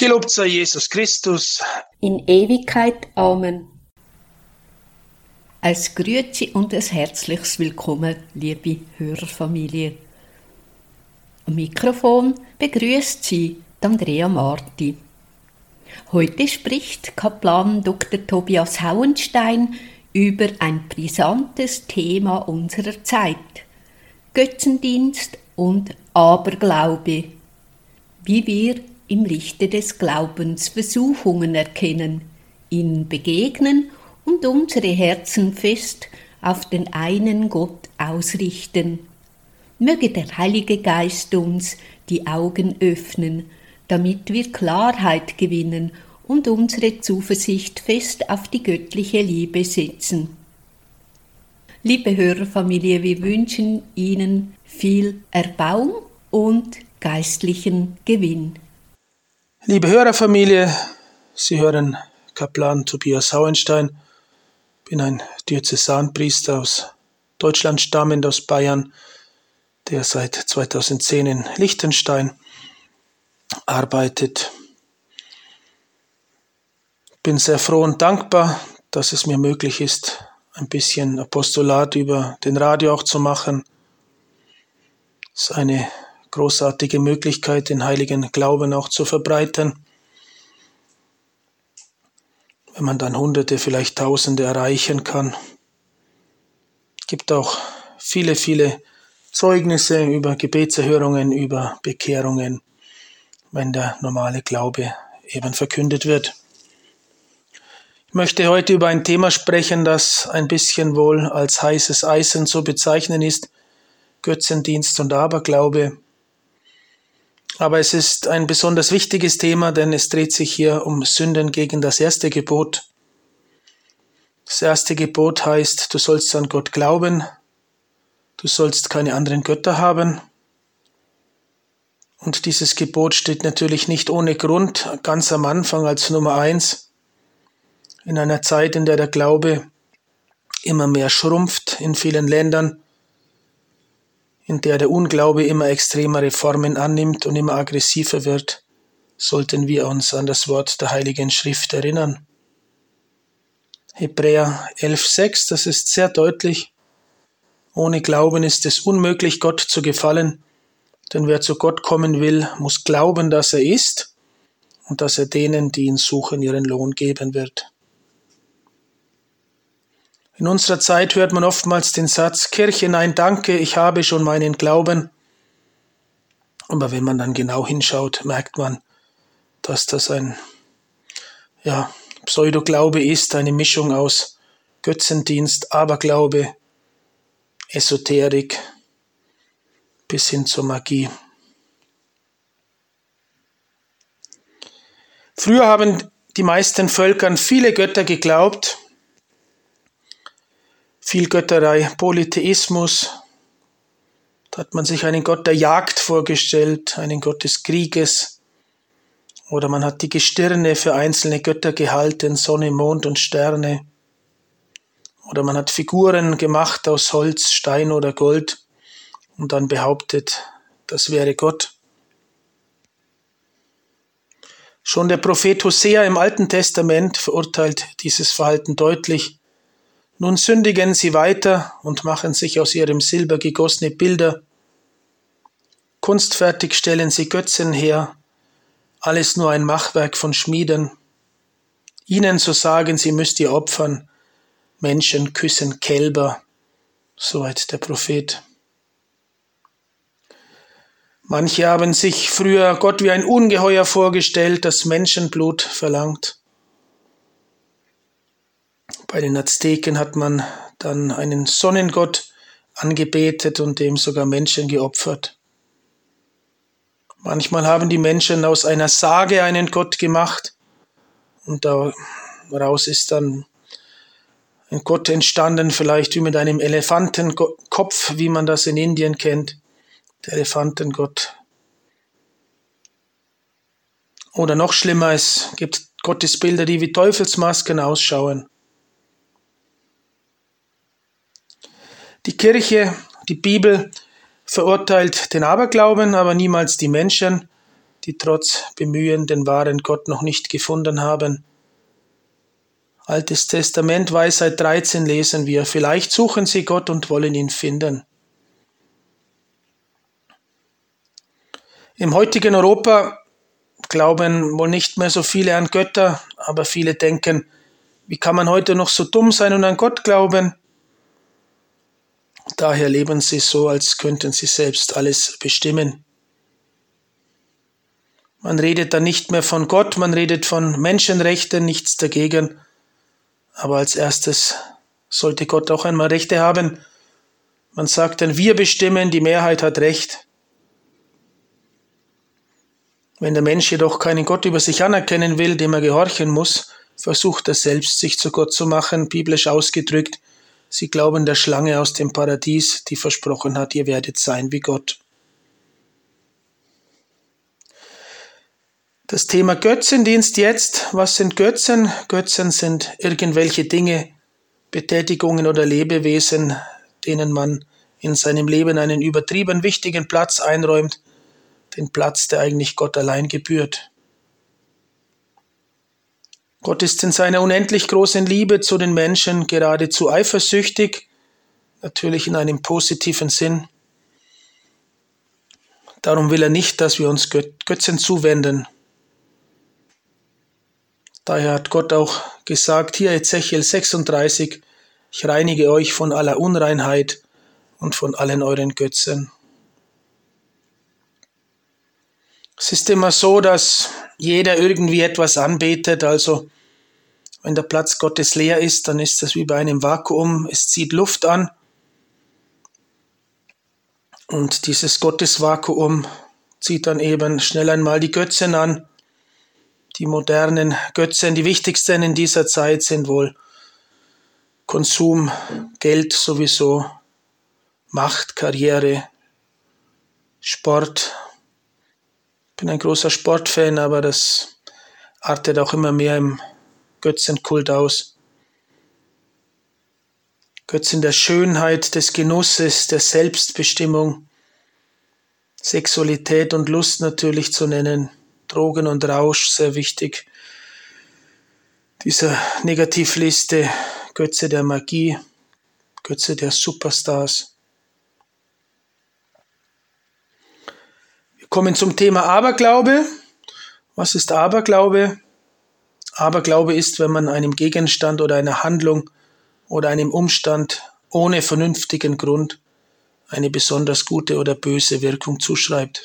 Gelobt sei Jesus Christus. In Ewigkeit. Amen. Als Grüezi und ein herzliches Willkommen, liebe Hörerfamilie. Am Mikrofon begrüßt Sie Andrea Marti. Heute spricht Kaplan Dr. Tobias Hauenstein über ein brisantes Thema unserer Zeit: Götzendienst und Aberglaube. Wie wir im Lichte des Glaubens Versuchungen erkennen, ihnen begegnen und unsere Herzen fest auf den einen Gott ausrichten. Möge der Heilige Geist uns die Augen öffnen, damit wir Klarheit gewinnen und unsere Zuversicht fest auf die göttliche Liebe setzen. Liebe Hörerfamilie, wir wünschen Ihnen viel Erbauung und geistlichen Gewinn. Liebe Hörerfamilie, Sie hören Kaplan Tobias Hauenstein. Ich bin ein Diözesanpriester aus Deutschland stammend, aus Bayern, der seit 2010 in Liechtenstein arbeitet. Ich bin sehr froh und dankbar, dass es mir möglich ist, ein bisschen Apostolat über den Radio auch zu machen. Es ist eine großartige Möglichkeit, den heiligen Glauben auch zu verbreiten. Wenn man dann Hunderte, vielleicht Tausende erreichen kann. Es gibt auch viele, viele Zeugnisse über Gebetserhörungen, über Bekehrungen, wenn der normale Glaube eben verkündet wird. Ich möchte heute über ein Thema sprechen, das ein bisschen wohl als heißes Eisen zu bezeichnen ist: Götzendienst und Aberglaube. Aber es ist ein besonders wichtiges Thema, denn es dreht sich hier um Sünden gegen das erste Gebot. Das erste Gebot heißt, du sollst an Gott glauben, du sollst keine anderen Götter haben. Und dieses Gebot steht natürlich nicht ohne Grund ganz am Anfang als Nummer 1, in einer Zeit, in der der Glaube immer mehr schrumpft in vielen Ländern, in der der Unglaube immer extremere Formen annimmt und immer aggressiver wird, sollten wir uns an das Wort der Heiligen Schrift erinnern. Hebräer 11,6, das ist sehr deutlich. Ohne Glauben ist es unmöglich, Gott zu gefallen, denn wer zu Gott kommen will, muss glauben, dass er ist und dass er denen, die ihn suchen, ihren Lohn geben wird. In unserer Zeit hört man oftmals den Satz: Kirche, nein, danke, ich habe schon meinen Glauben. Aber wenn man dann genau hinschaut, merkt man, dass das ein Pseudoglaube ist, eine Mischung aus Götzendienst, Aberglaube, Esoterik bis hin zur Magie. Früher haben die meisten Völker an viele Götter geglaubt. Viel Götterei, Polytheismus. Da hat man sich einen Gott der Jagd vorgestellt, einen Gott des Krieges. Oder man hat die Gestirne für einzelne Götter gehalten, Sonne, Mond und Sterne. Oder man hat Figuren gemacht aus Holz, Stein oder Gold und dann behauptet, das wäre Gott. Schon der Prophet Hosea im Alten Testament verurteilt dieses Verhalten deutlich. Nun sündigen sie weiter und machen sich aus ihrem Silber gegossene Bilder. Kunstfertig stellen sie Götzen her, alles nur ein Machwerk von Schmieden. Ihnen so sagen, sie müsst ihr opfern, Menschen küssen Kälber, soweit der Prophet. Manche haben sich früher Gott wie ein Ungeheuer vorgestellt, das Menschenblut verlangt. Bei den Azteken hat man dann einen Sonnengott angebetet und dem sogar Menschen geopfert. Manchmal haben die Menschen aus einer Sage einen Gott gemacht und daraus ist dann ein Gott entstanden, vielleicht wie mit einem Elefantenkopf, wie man das in Indien kennt, der Elefantengott. Oder noch schlimmer, es gibt Gottesbilder, die wie Teufelsmasken ausschauen. Die Kirche, die Bibel verurteilt den Aberglauben, aber niemals die Menschen. die trotz Bemühen den wahren Gott noch nicht gefunden haben. Altes Testament, Weisheit 13 lesen wir, vielleicht suchen sie Gott und wollen ihn finden. Im heutigen Europa glauben wohl nicht mehr so viele an Götter, aber viele denken, wie kann man heute noch so dumm sein und an Gott glauben? Daher leben sie so, als könnten sie selbst alles bestimmen. Man redet dann nicht mehr von Gott, man redet von Menschenrechten, nichts dagegen. Aber als erstes sollte Gott auch einmal Rechte haben. Man sagt dann, wir bestimmen, die Mehrheit hat Recht. Wenn der Mensch jedoch keinen Gott über sich anerkennen will, dem er gehorchen muss, versucht er selbst, sich zu Gott zu machen, biblisch ausgedrückt. Sie glauben der Schlange aus dem Paradies, die versprochen hat, ihr werdet sein wie Gott. Das Thema Götzendienst jetzt. Was sind Götzen? Götzen sind irgendwelche Dinge, Betätigungen oder Lebewesen, denen man in seinem Leben einen übertrieben wichtigen Platz einräumt, den Platz, der eigentlich Gott allein gebührt. Gott ist in seiner unendlich großen Liebe zu den Menschen geradezu eifersüchtig, natürlich in einem positiven Sinn. Darum will er nicht, dass wir uns Götzen zuwenden. Daher hat Gott auch gesagt, hier Ezechiel 36, ich reinige euch von aller Unreinheit und von allen euren Götzen. Es ist immer so, dass jeder irgendwie etwas anbetet, also wenn der Platz Gottes leer ist, dann ist das wie bei einem Vakuum, es zieht Luft an und dieses Gottesvakuum zieht dann eben schnell einmal die Götzen an. Die modernen Götzen, die wichtigsten in dieser Zeit sind wohl Konsum, Geld sowieso, Macht, Karriere, Sport. Ich bin ein großer Sportfan, aber das artet auch immer mehr im Götzenkult aus. Götzen der Schönheit, des Genusses, der Selbstbestimmung, Sexualität und Lust natürlich zu nennen. Drogen und Rausch, sehr wichtig. Dieser Negativliste, Götze der Magie, Götze der Superstars. Wir kommen zum Thema Aberglaube. Was ist Aberglaube? Aberglaube ist, wenn man einem Gegenstand oder einer Handlung oder einem Umstand ohne vernünftigen Grund eine besonders gute oder böse Wirkung zuschreibt.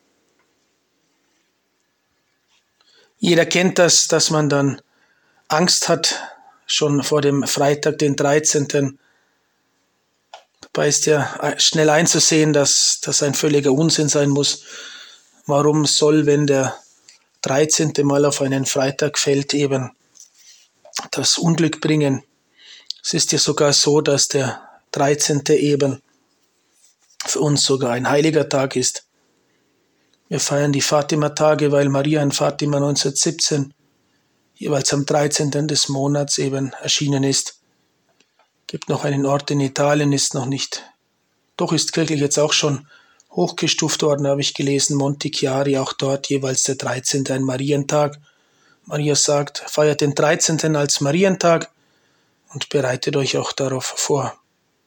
Jeder kennt das, dass man dann Angst hat, schon vor dem Freitag, den 13. Dabei ist ja schnell einzusehen, dass das ein völliger Unsinn sein muss. Warum soll, wenn der 13. Mal auf einen Freitag fällt, eben das Unglück bringen? Es ist ja sogar so, dass der 13. eben für uns sogar ein heiliger Tag ist. Wir feiern die Fatima-Tage, weil Maria in Fatima 1917 jeweils am 13. des Monats eben erschienen ist. Gibt noch einen Ort in Italien, ist noch nicht, doch ist kirchlich jetzt auch schon hochgestuft worden, habe ich gelesen, Monte Chiari, auch dort jeweils der 13. ein Marientag. Maria sagt, feiert den 13. als Marientag und bereitet euch auch darauf vor.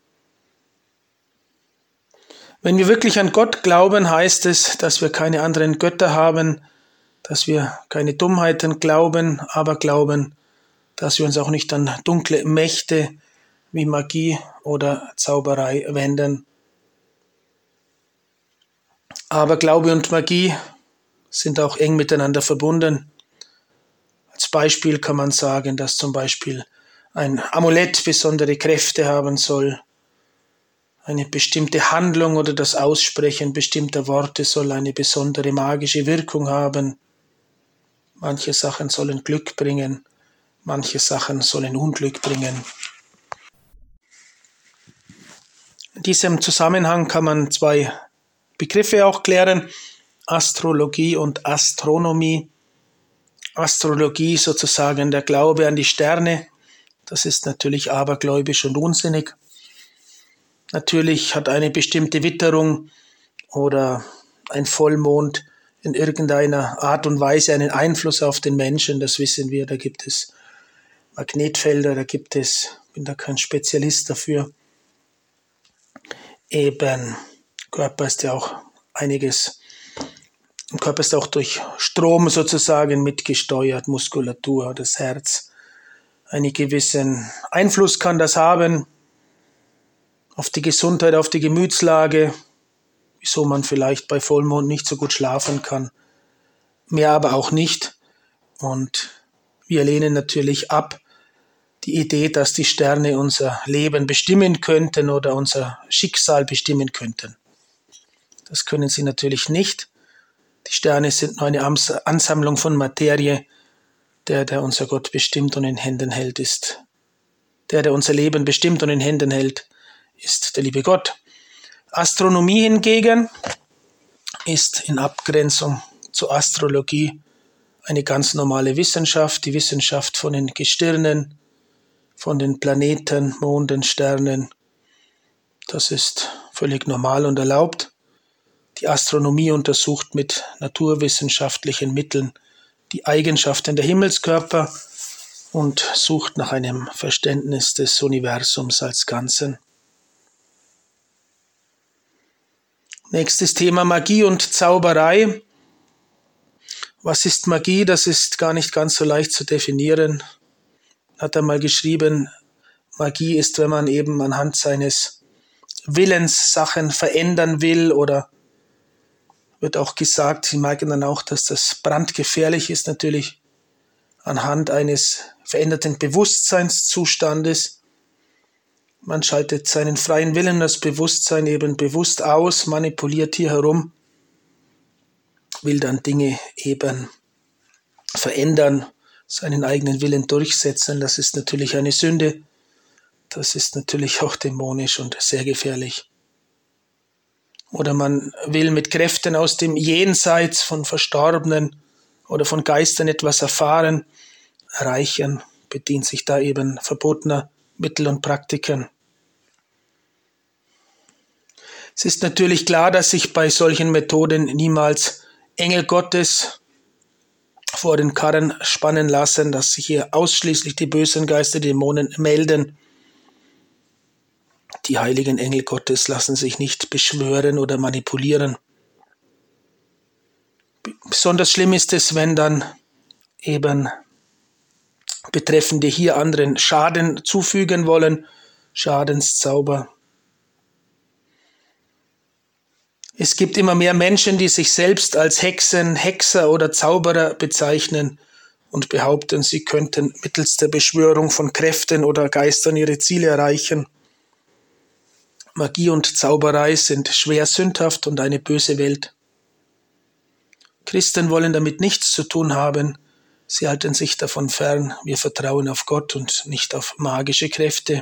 Wenn wir wirklich an Gott glauben, heißt es, dass wir keine anderen Götter haben, dass wir keine Dummheiten glauben, aber glauben, dass wir uns auch nicht an dunkle Mächte wie Magie oder Zauberei wenden. Aber Glaube und Magie sind auch eng miteinander verbunden. Als Beispiel kann man sagen, dass zum Beispiel ein Amulett besondere Kräfte haben soll. Eine bestimmte Handlung oder das Aussprechen bestimmter Worte soll eine besondere magische Wirkung haben. Manche Sachen sollen Glück bringen, manche Sachen sollen Unglück bringen. In diesem Zusammenhang kann man zwei Begriffe auch klären, Astrologie und Astronomie. Astrologie sozusagen der Glaube an die Sterne, das ist natürlich abergläubisch und unsinnig. Natürlich hat eine bestimmte Witterung oder ein Vollmond in irgendeiner Art und Weise einen Einfluss auf den Menschen, das wissen wir. Da gibt es Magnetfelder, bin da kein Spezialist dafür. Eben, Körper ist ja auch einiges, im Körper ist auch durch Strom sozusagen mitgesteuert, Muskulatur, das Herz. Einen gewissen Einfluss kann das haben auf die Gesundheit, auf die Gemütslage, wieso man vielleicht bei Vollmond nicht so gut schlafen kann, mehr aber auch nicht. Und wir lehnen natürlich ab die Idee, dass die Sterne unser Leben bestimmen könnten oder unser Schicksal bestimmen könnten. Das können sie natürlich nicht. Die Sterne sind nur eine Ansammlung von Materie. Der unser Gott bestimmt und in Händen hält, ist der unser Leben bestimmt und in Händen hält, ist der liebe Gott. Astronomie hingegen ist in Abgrenzung zur Astrologie eine ganz normale Wissenschaft, die Wissenschaft von den Gestirnen, von den Planeten, Monden, Sternen. Das ist völlig normal und erlaubt. Die Astronomie untersucht mit naturwissenschaftlichen Mitteln die Eigenschaften der Himmelskörper und sucht nach einem Verständnis des Universums als Ganzen. Nächstes Thema Magie und Zauberei. Was ist Magie? Das ist gar nicht ganz so leicht zu definieren. Hat er mal geschrieben, Magie ist, wenn man eben anhand seines Willens Sachen verändern will, oder wird auch gesagt, sie merken dann auch, dass das brandgefährlich ist, natürlich anhand eines veränderten Bewusstseinszustandes. Man schaltet seinen freien Willen, das Bewusstsein eben bewusst aus, manipuliert hier herum, will dann Dinge eben verändern, seinen eigenen Willen durchsetzen. Das ist natürlich eine Sünde. Das ist natürlich auch dämonisch und sehr gefährlich. Oder man will mit Kräften aus dem Jenseits von Verstorbenen oder von Geistern etwas erfahren, erreichen, bedient sich da eben verbotener Mittel und Praktiken. Es ist natürlich klar, dass sich bei solchen Methoden niemals Engel Gottes vor den Karren spannen lassen, dass sich hier ausschließlich die bösen Geister, Dämonen melden. Die heiligen Engel Gottes lassen sich nicht beschwören oder manipulieren. Besonders schlimm ist es, wenn dann eben Betreffende hier anderen Schaden zufügen wollen, Schadenszauber. Es gibt immer mehr Menschen, die sich selbst als Hexen, Hexer oder Zauberer bezeichnen und behaupten, sie könnten mittels der Beschwörung von Kräften oder Geistern ihre Ziele erreichen. Magie und Zauberei sind schwer sündhaft und eine böse Welt. Christen wollen damit nichts zu tun haben. Sie halten sich davon fern. Wir vertrauen auf Gott und nicht auf magische Kräfte.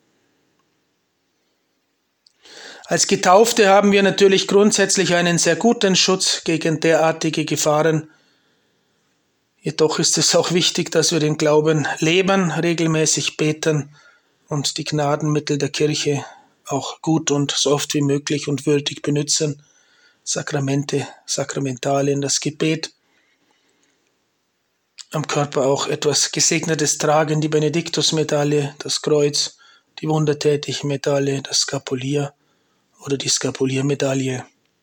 Als Getaufte haben wir natürlich grundsätzlich einen sehr guten Schutz gegen derartige Gefahren. Jedoch ist es auch wichtig, dass wir den Glauben leben, regelmäßig beten und die Gnadenmittel der Kirche auch gut und so oft wie möglich und würdig benutzen. Sakramente, Sakramentalien, das Gebet. Am Körper auch etwas Gesegnetes tragen, die Benediktusmedaille, das Kreuz, die Wundertätig-Medaille, das Skapulier oder die Skapuliermedaille.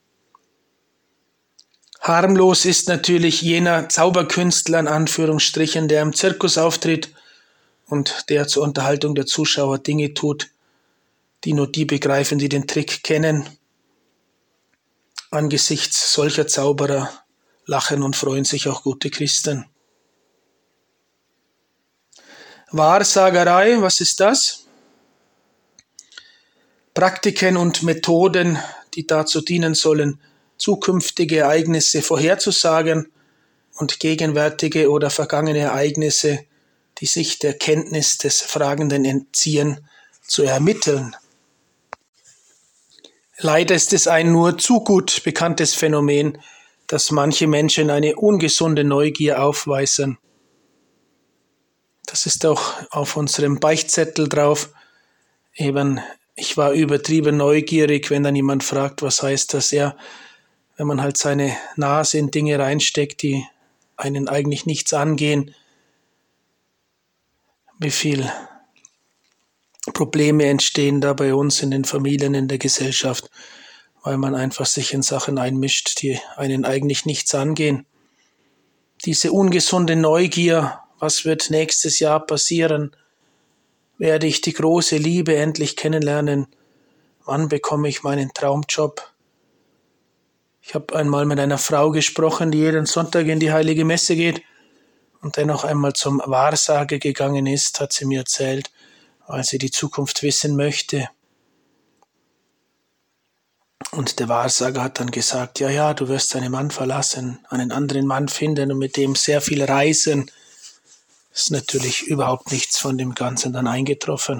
Harmlos ist natürlich jener Zauberkünstler in Anführungsstrichen, der im Zirkus auftritt und der zur Unterhaltung der Zuschauer Dinge tut, die nur die begreifen, die den Trick kennen. Angesichts solcher Zauberer lachen und freuen sich auch gute Christen. Wahrsagerei, was ist das? Praktiken und Methoden, die dazu dienen sollen, zukünftige Ereignisse vorherzusagen und gegenwärtige oder vergangene Ereignisse, die sich der Kenntnis des Fragenden entziehen, zu ermitteln. Leider ist es ein nur zu gut bekanntes Phänomen, dass manche Menschen eine ungesunde Neugier aufweisen. Das ist auch auf unserem Beichtzettel drauf. Eben, ich war übertrieben neugierig, wenn dann jemand fragt, was heißt das? Ja, wenn man halt seine Nase in Dinge reinsteckt, die einen eigentlich nichts angehen, wie viel Probleme entstehen da bei uns in den Familien, in der Gesellschaft, weil man einfach sich in Sachen einmischt, die einen eigentlich nichts angehen. Diese ungesunde Neugier, was wird nächstes Jahr passieren? Werde ich die große Liebe endlich kennenlernen? Wann bekomme ich meinen Traumjob? Ich habe einmal mit einer Frau gesprochen, die jeden Sonntag in die Heilige Messe geht und dennoch einmal zum Wahrsager gegangen ist, hat sie mir erzählt, weil sie die Zukunft wissen möchte. Und der Wahrsager hat dann gesagt, ja, du wirst deinen Mann verlassen, einen anderen Mann finden und mit dem sehr viel reisen. Ist natürlich überhaupt nichts von dem Ganzen dann eingetroffen.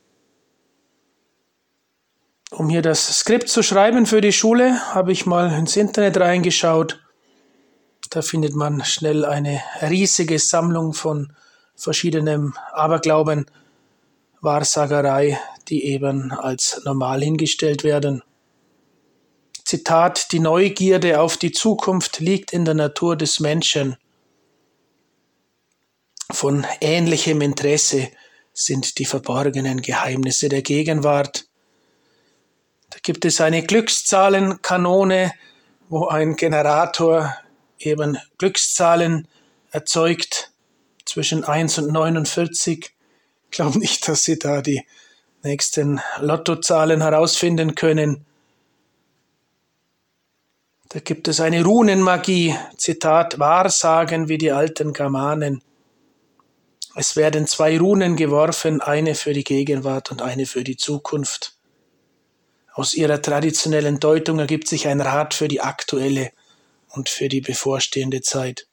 Um hier das Skript zu schreiben für die Schule, habe ich mal ins Internet reingeschaut. Da findet man schnell eine riesige Sammlung von verschiedenem Aberglauben, Wahrsagerei, die eben als normal hingestellt werden. Zitat: Die Neugierde auf die Zukunft liegt in der Natur des Menschen. Von ähnlichem Interesse sind die verborgenen Geheimnisse der Gegenwart. Da gibt es eine Glückszahlenkanone, wo ein Generator eben Glückszahlen erzeugt zwischen 1 und 49. Ich glaube nicht, dass Sie da die nächsten Lottozahlen herausfinden können. Da gibt es eine Runenmagie, Zitat, Wahrsagen wie die alten Germanen. Es werden 2 Runen geworfen, eine für die Gegenwart und eine für die Zukunft. Aus ihrer traditionellen Deutung ergibt sich ein Rat für die aktuelle und für die bevorstehende Zeit.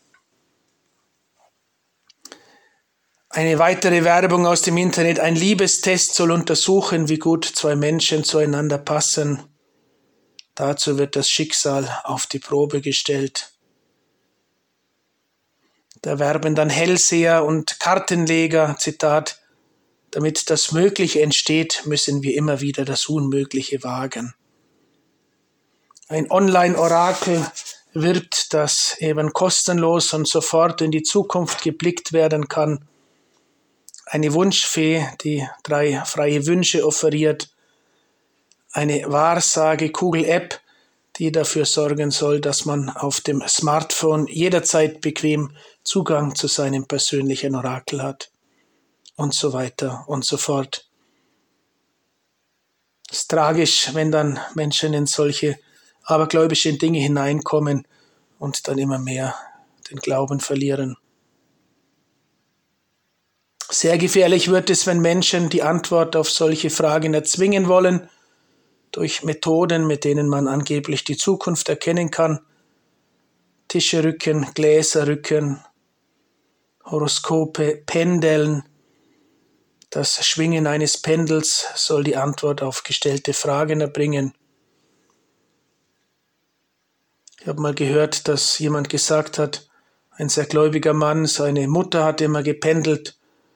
Eine weitere Werbung aus dem Internet: Ein Liebestest soll untersuchen, wie gut 2 Menschen zueinander passen. Dazu wird das Schicksal auf die Probe gestellt. Da werben dann Hellseher und Kartenleger, Zitat, damit das Mögliche entsteht, müssen wir immer wieder das Unmögliche wagen. Ein Online-Orakel wirbt, dass eben kostenlos und sofort in die Zukunft geblickt werden kann. Eine Wunschfee, die 3 freie Wünsche offeriert. Eine Wahrsage-Kugel-App, die dafür sorgen soll, dass man auf dem Smartphone jederzeit bequem Zugang zu seinem persönlichen Orakel hat. Und so weiter und so fort. Es ist tragisch, wenn dann Menschen in solche abergläubischen Dinge hineinkommen und dann immer mehr den Glauben verlieren. Sehr gefährlich wird es, wenn Menschen die Antwort auf solche Fragen erzwingen wollen, durch Methoden, mit denen man angeblich die Zukunft erkennen kann. Tische rücken, Gläser rücken, Horoskope, Pendeln. Das Schwingen eines Pendels soll die Antwort auf gestellte Fragen erbringen. Ich habe mal gehört, dass jemand gesagt hat, ein sehr gläubiger Mann, seine Mutter hat immer gependelt,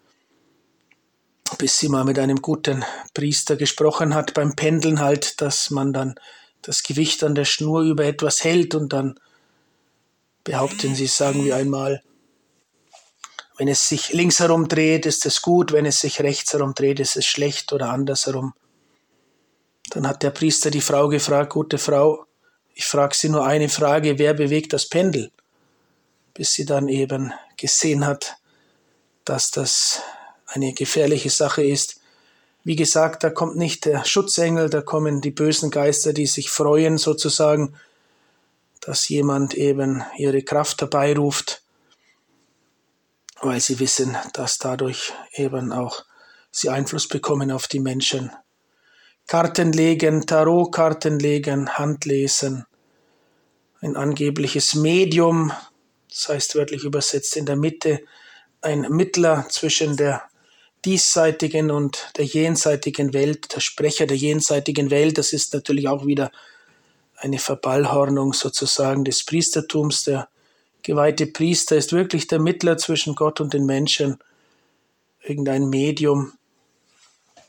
bis sie mal mit einem guten Priester gesprochen hat beim Pendeln halt, dass man dann das Gewicht an der Schnur über etwas hält und dann behaupten sie, sagen wir einmal, wenn es sich links herum dreht, ist es gut, wenn es sich rechts herum dreht, ist es schlecht oder andersherum. Dann hat der Priester die Frau gefragt, gute Frau, ich frage Sie nur eine Frage, wer bewegt das Pendel? Bis sie dann eben gesehen hat, dass das eine gefährliche Sache ist. Wie gesagt, da kommt nicht der Schutzengel, da kommen die bösen Geister, die sich freuen sozusagen, dass jemand eben ihre Kraft herbeiruft, weil sie wissen, dass dadurch eben auch sie Einfluss bekommen auf die Menschen. Karten legen, Tarotkarten legen, Handlesen, ein angebliches Medium, das heißt wörtlich übersetzt in der Mitte, ein Mittler zwischen der diesseitigen und der jenseitigen Welt, der Sprecher der jenseitigen Welt. Das ist natürlich auch wieder eine Verballhornung sozusagen des Priestertums. Der geweihte Priester ist wirklich der Mittler zwischen Gott und den Menschen, irgendein Medium,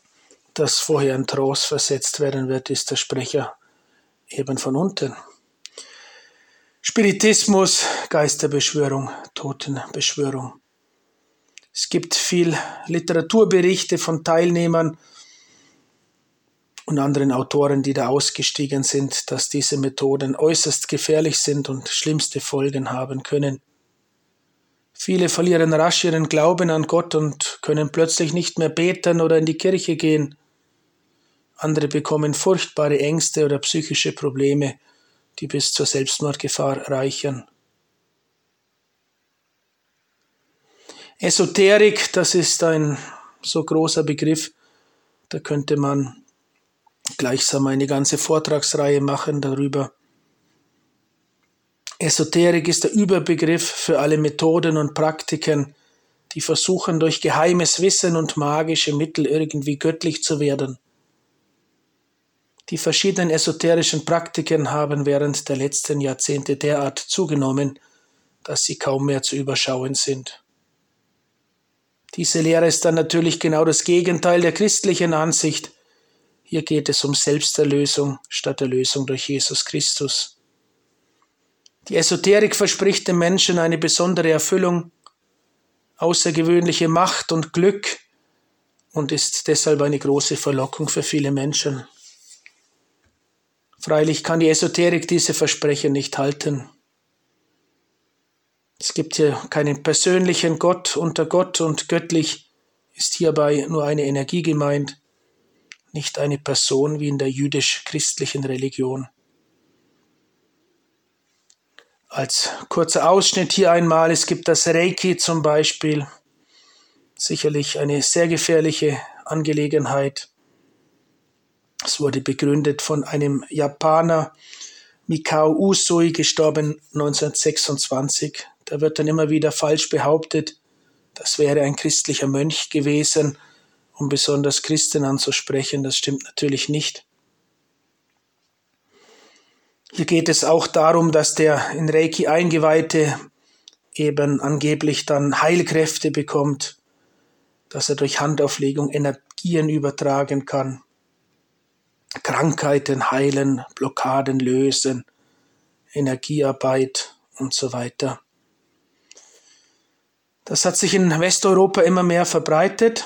das vorher in Trance versetzt werden wird, ist der Sprecher eben von unten. Spiritismus, Geisterbeschwörung, Totenbeschwörung. Es gibt viel Literaturberichte von Teilnehmern und anderen Autoren, die da ausgestiegen sind, dass diese Methoden äußerst gefährlich sind und schlimmste Folgen haben können. Viele verlieren rasch ihren Glauben an Gott und können plötzlich nicht mehr beten oder in die Kirche gehen. Andere bekommen furchtbare Ängste oder psychische Probleme, die bis zur Selbstmordgefahr reichen. Esoterik, das ist ein so großer Begriff, da könnte man gleichsam eine ganze Vortragsreihe machen darüber. Esoterik ist der Überbegriff für alle Methoden und Praktiken, die versuchen, durch geheimes Wissen und magische Mittel irgendwie göttlich zu werden. Die verschiedenen esoterischen Praktiken haben während der letzten Jahrzehnte derart zugenommen, dass sie kaum mehr zu überschauen sind. Diese Lehre ist dann natürlich genau das Gegenteil der christlichen Ansicht. Hier geht es um Selbsterlösung statt Erlösung durch Jesus Christus. Die Esoterik verspricht dem Menschen eine besondere Erfüllung, außergewöhnliche Macht und Glück und ist deshalb eine große Verlockung für viele Menschen. Freilich kann die Esoterik diese Versprechen nicht halten. Es gibt hier keinen persönlichen Gott unter Gott und göttlich ist hierbei nur eine Energie gemeint, nicht eine Person wie in der jüdisch-christlichen Religion. Als kurzer Ausschnitt hier einmal, es gibt das Reiki zum Beispiel, sicherlich eine sehr gefährliche Angelegenheit. Es wurde begründet von einem Japaner, Mikao Usui, gestorben 1926. Da wird dann immer wieder falsch behauptet, das wäre ein christlicher Mönch gewesen, um besonders Christen anzusprechen. Das stimmt natürlich nicht. Hier geht es auch darum, dass der in Reiki Eingeweihte eben angeblich dann Heilkräfte bekommt, dass er durch Handauflegung Energien übertragen kann, Krankheiten heilen, Blockaden lösen, Energiearbeit und so weiter. Das hat sich in Westeuropa immer mehr verbreitet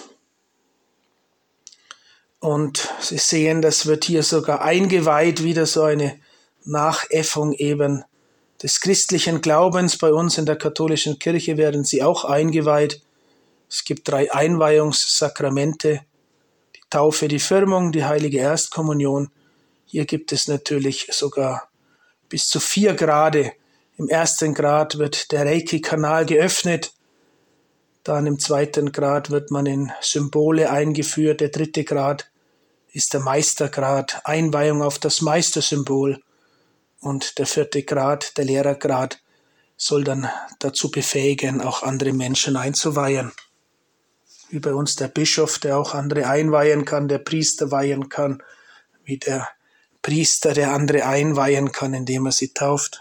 und Sie sehen, das wird hier sogar eingeweiht, wieder so eine Nachäffung eben des christlichen Glaubens. Bei uns in der katholischen Kirche werden sie auch eingeweiht. Es gibt 3 Einweihungssakramente, die Taufe, die Firmung, die heilige Erstkommunion. Hier gibt es natürlich sogar bis zu 4 Grade. Im 1. Grad wird der Reiki-Kanal geöffnet. Dann im 2. Grad wird man in Symbole eingeführt. Der 3. Grad ist der Meistergrad, Einweihung auf das Meistersymbol. Und der 4. Grad, der Lehrergrad, soll dann dazu befähigen, auch andere Menschen einzuweihen. Wie bei uns der Bischof, der auch andere einweihen kann, der Priester weihen kann, wie der Priester, der andere einweihen kann, indem er sie tauft.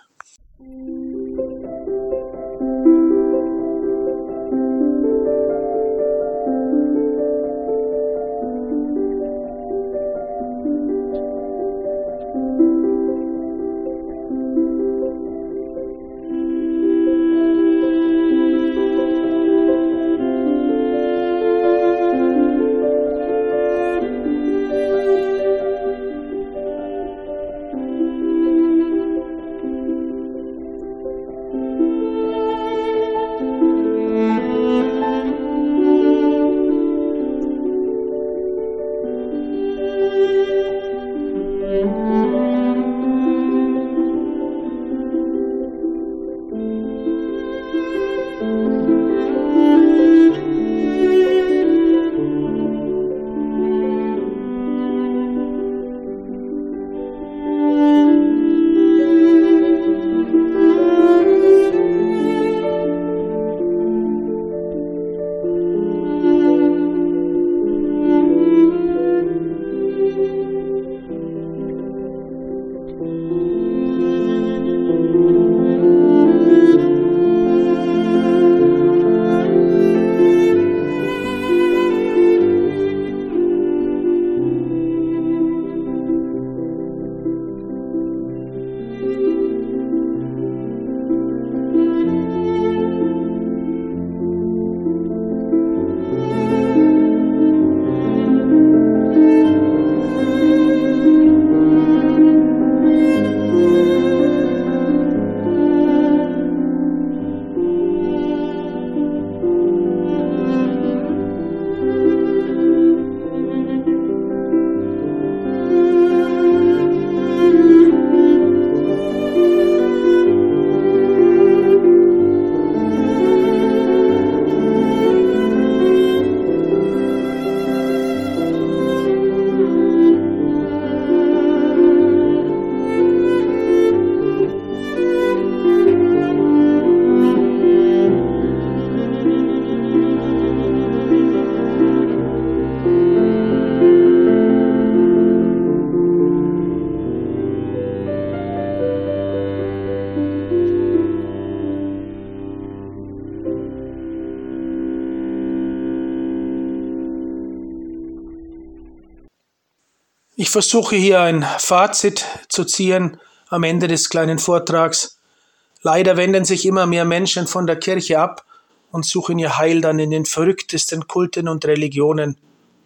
Ich versuche hier ein Fazit zu ziehen am Ende des kleinen Vortrags. Leider wenden sich immer mehr Menschen von der Kirche ab und suchen ihr Heil dann in den verrücktesten Kulten und Religionen.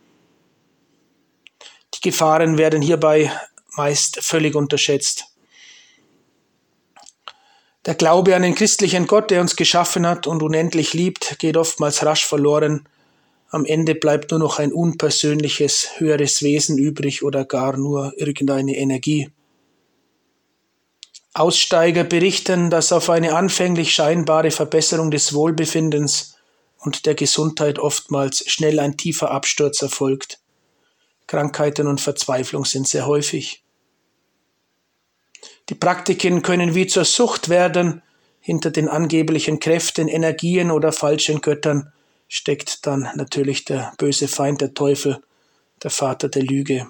Die Gefahren werden hierbei meist völlig unterschätzt. Der Glaube an den christlichen Gott, der uns geschaffen hat und unendlich liebt, geht oftmals rasch verloren. Am Ende bleibt nur noch ein unpersönliches, höheres Wesen übrig oder gar nur irgendeine Energie. Aussteiger berichten, dass auf eine anfänglich scheinbare Verbesserung des Wohlbefindens und der Gesundheit oftmals schnell ein tiefer Absturz erfolgt. Krankheiten und Verzweiflung sind sehr häufig. Die Praktiken können wie zur Sucht werden. Hinter den angeblichen Kräften, Energien oder falschen Göttern steckt dann natürlich der böse Feind, der Teufel, der Vater der Lüge.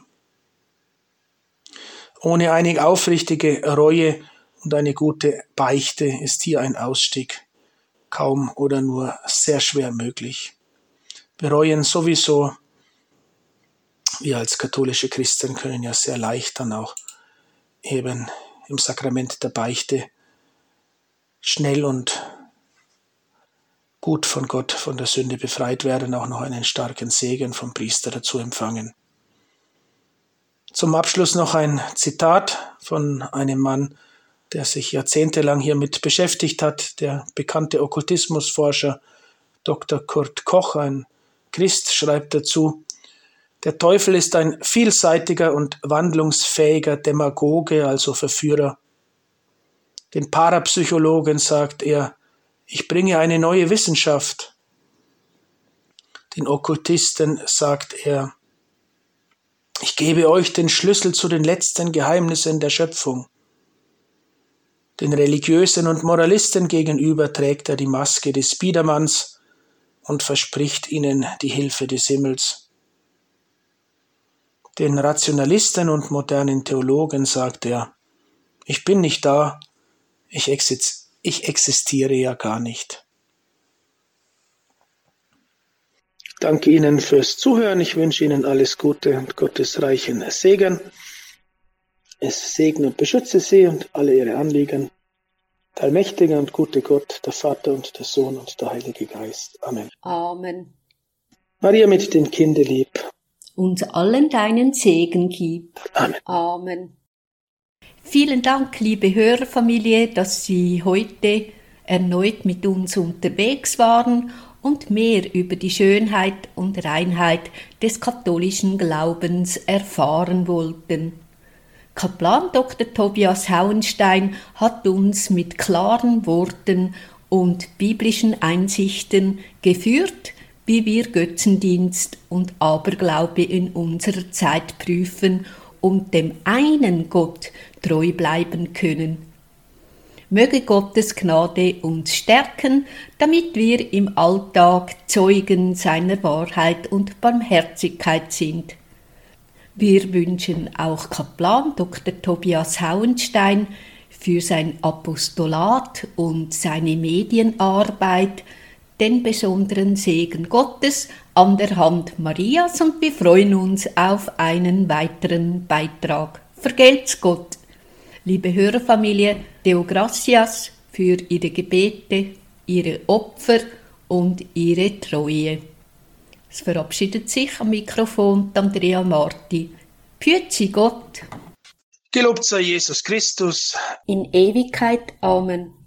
Ohne eine aufrichtige Reue und eine gute Beichte ist hier ein Ausstieg kaum oder nur sehr schwer möglich. Bereuen sowieso. Wir als katholische Christen können ja sehr leicht dann auch eben im Sakrament der Beichte schnell und gut von Gott, von der Sünde befreit werden, auch noch einen starken Segen vom Priester dazu empfangen. Zum Abschluss noch ein Zitat von einem Mann, der sich jahrzehntelang hiermit beschäftigt hat, der bekannte Okkultismusforscher Dr. Kurt Koch, ein Christ, schreibt dazu: Der Teufel ist ein vielseitiger und wandlungsfähiger Demagoge, also Verführer. Den Parapsychologen sagt er: Ich bringe eine neue Wissenschaft. Den Okkultisten sagt er: Ich gebe euch den Schlüssel zu den letzten Geheimnissen der Schöpfung. Den Religiösen und Moralisten gegenüber trägt er die Maske des Biedermanns und verspricht ihnen die Hilfe des Himmels. Den Rationalisten und modernen Theologen sagt er: Ich bin nicht da, ich existiere ja gar nicht. Danke Ihnen fürs Zuhören. Ich wünsche Ihnen alles Gute und Gottes reichen Segen. Es segne und beschütze Sie und alle Ihre Anliegen. Der allmächtige und gute Gott, der Vater und der Sohn und der Heilige Geist. Amen. Amen. Maria mit dem Kinde lieb. Uns allen deinen Segen gib. Amen. Amen. Vielen Dank, liebe Hörerfamilie, dass Sie heute erneut mit uns unterwegs waren und mehr über die Schönheit und Reinheit des katholischen Glaubens erfahren wollten. Kaplan Dr. Tobias Hauenstein hat uns mit klaren Worten und biblischen Einsichten geführt, wie wir Götzendienst und Aberglaube in unserer Zeit prüfen und dem einen Gott treu bleiben können. Möge Gottes Gnade uns stärken, damit wir im Alltag Zeugen seiner Wahrheit und Barmherzigkeit sind. Wir wünschen auch Kaplan Dr. Tobias Hauenstein für sein Apostolat und seine Medienarbeit den besonderen Segen Gottes an der Hand Marias und wir freuen uns auf einen weiteren Beitrag. Vergelt's Gott! Liebe Hörerfamilie, Deo Gracias für Ihre Gebete, Ihre Opfer und Ihre Treue. Es verabschiedet sich am Mikrofon Andrea Marti. Püezi Gott! Gelobt sei Jesus Christus. In Ewigkeit. Amen.